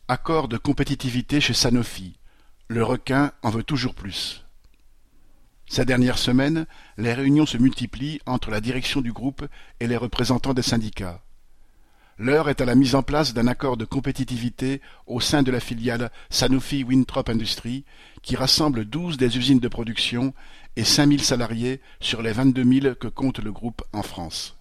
Accord de compétitivité chez Sanofi. Le requin en veut toujours plus. Ces dernières semaines, les réunions se multiplient entre la direction du groupe et les représentants des syndicats. L'heure est à la mise en place d'un accord de compétitivité au sein de la filiale Sanofi Winthrop Industries qui rassemble 12 des usines de production et 5000 salariés sur les 22 000 que compte le groupe en France.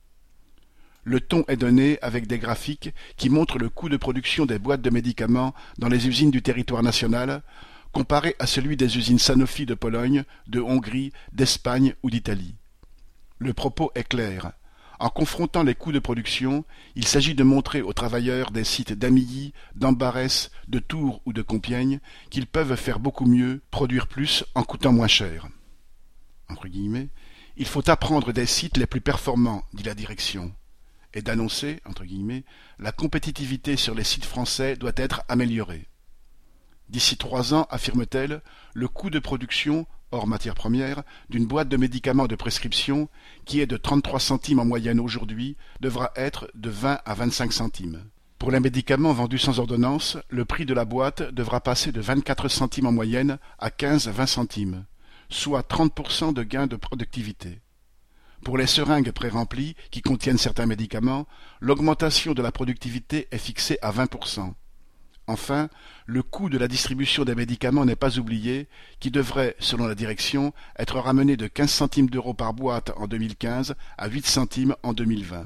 Le ton est donné avec des graphiques qui montrent le coût de production des boîtes de médicaments dans les usines du territoire national, comparé à celui des usines Sanofi de Pologne, de Hongrie, d'Espagne ou d'Italie. Le propos est clair. En confrontant les coûts de production, il s'agit de montrer aux travailleurs des sites d'Amilly, d'Ambarès, de Tours ou de Compiègne qu'ils peuvent faire beaucoup mieux, produire plus en coûtant moins cher. Entre guillemets, il faut apprendre des sites les plus performants, dit la direction, et d'annoncer, entre guillemets, la compétitivité sur les sites français doit être améliorée. D'ici 3 ans, affirme-t-elle, le coût de production, hors matières premières, d'une boîte de médicaments de prescription, qui est de 33 centimes en moyenne aujourd'hui, devra être de 20 à 25 centimes. Pour les médicaments vendus sans ordonnance, le prix de la boîte devra passer de 24 centimes en moyenne à 15-20 centimes, soit 30% de gain de productivité. Pour les seringues pré-remplies, qui contiennent certains médicaments, l'augmentation de la productivité est fixée à 20%. Enfin, le coût de la distribution des médicaments n'est pas oublié, qui devrait, selon la direction, être ramené de 15 centimes d'euros par boîte en 2015 à 8 centimes en 2020.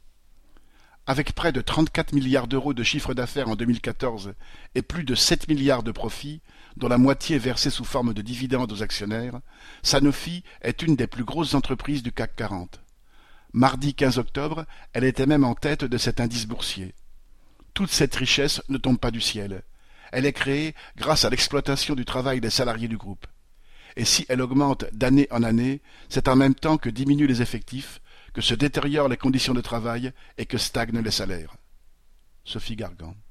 Avec près de 34 milliards d'euros de chiffre d'affaires en 2014 et plus de 7 milliards de profits, dont la moitié versée sous forme de dividendes aux actionnaires, Sanofi est une des plus grosses entreprises du CAC 40. Mardi 15 octobre, elle était même en tête de cet indice boursier. Toute cette richesse ne tombe pas du ciel. Elle est créée grâce à l'exploitation du travail des salariés du groupe. Et si elle augmente d'année en année, c'est en même temps que diminuent les effectifs, que se détériorent les conditions de travail et que stagnent les salaires. Sophie Gargan.